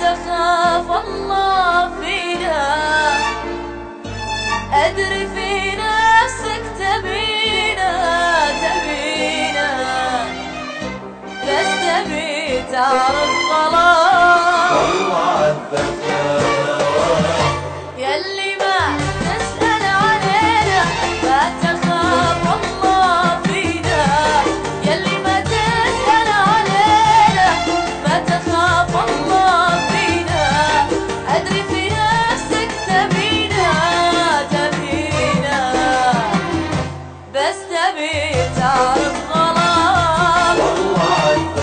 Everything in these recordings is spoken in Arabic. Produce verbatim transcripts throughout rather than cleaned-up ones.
تخاف الله فينا، أدري في نفسك تبينا تبينا، بس تبي تعرف غلط والله عذبنا يلي ما تسأل علينا، ما تخاف الله فينا، يلي ما تسأل علينا، ما تخاف الله فينا، أدري في نفسك تبينا تبينا، بس تبي تعرف غلط والله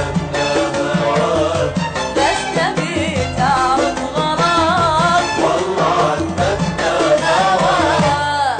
عذبنا بس تبي تعرف غلط والله عذبنا هواك.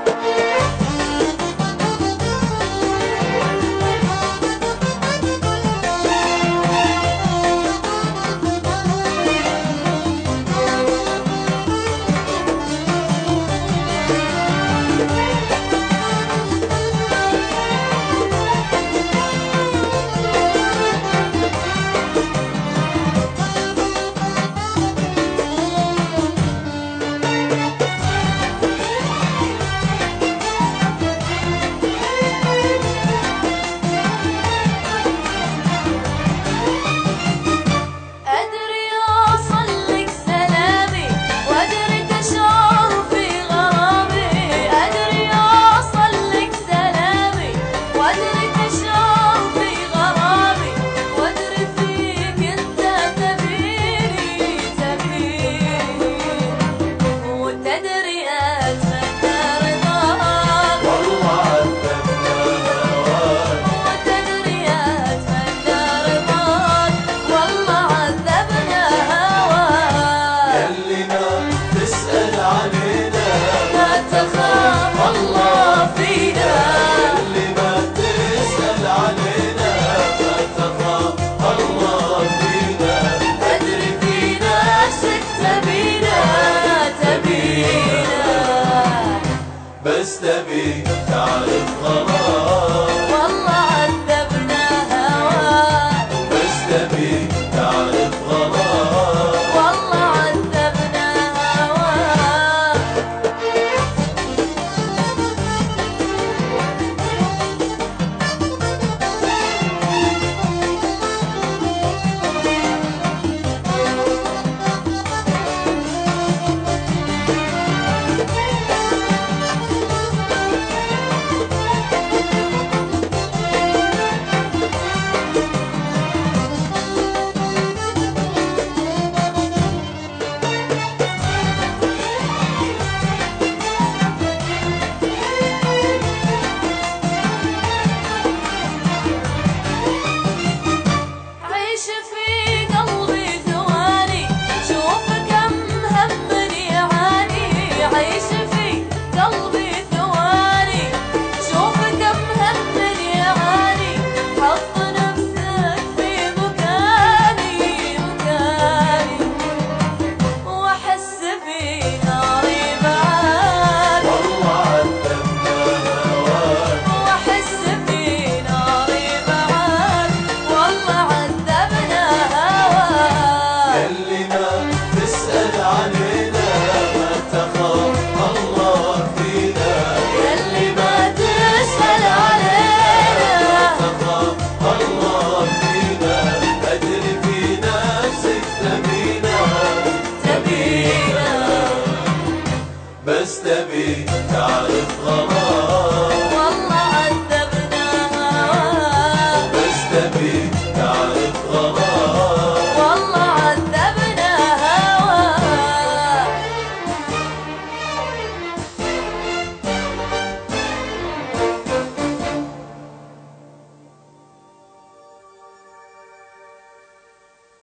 أدري أوصل لك سلامي وأدري تشعر في غرامي، أدري أوصل لك سلامي وأدري تشعر في غرامي، وأدري فيك أنت تبيني تبيني، وتدري أتمنى رضاك والله عذبنا وتدري أتمنى رضاك، والله عذبنا هواك يلي ما تسأل علينا، ما تخاف الله فينا، يلي ما تسأل علينا، ما تخاف الله فينا، أدري في نفسك تبينا تبينا، بس تبي تعرف غلط والله عذبنا هواك، بس تبي تعرف غلط والله عذبنا هواك. عيش في قلبي ثواني، شوف كم هم يعاني، عيش في قلبي ثواني، شوف كم هم يعاني، حط نفسك في مكاني مكاني، وأحس في ناري معاك، والله عذبنا وأحس في ناري معاك، والله عذبنا هواك. يلي ما تسأل علينا، ما تخاف الله فينا، يلي ما تسأل علينا، تخاف الله فينا، أدري في نفسك تبينا تبينا، بس تبي تعرف غلط والله عذبنا هواك، بس تبي تعرف غلط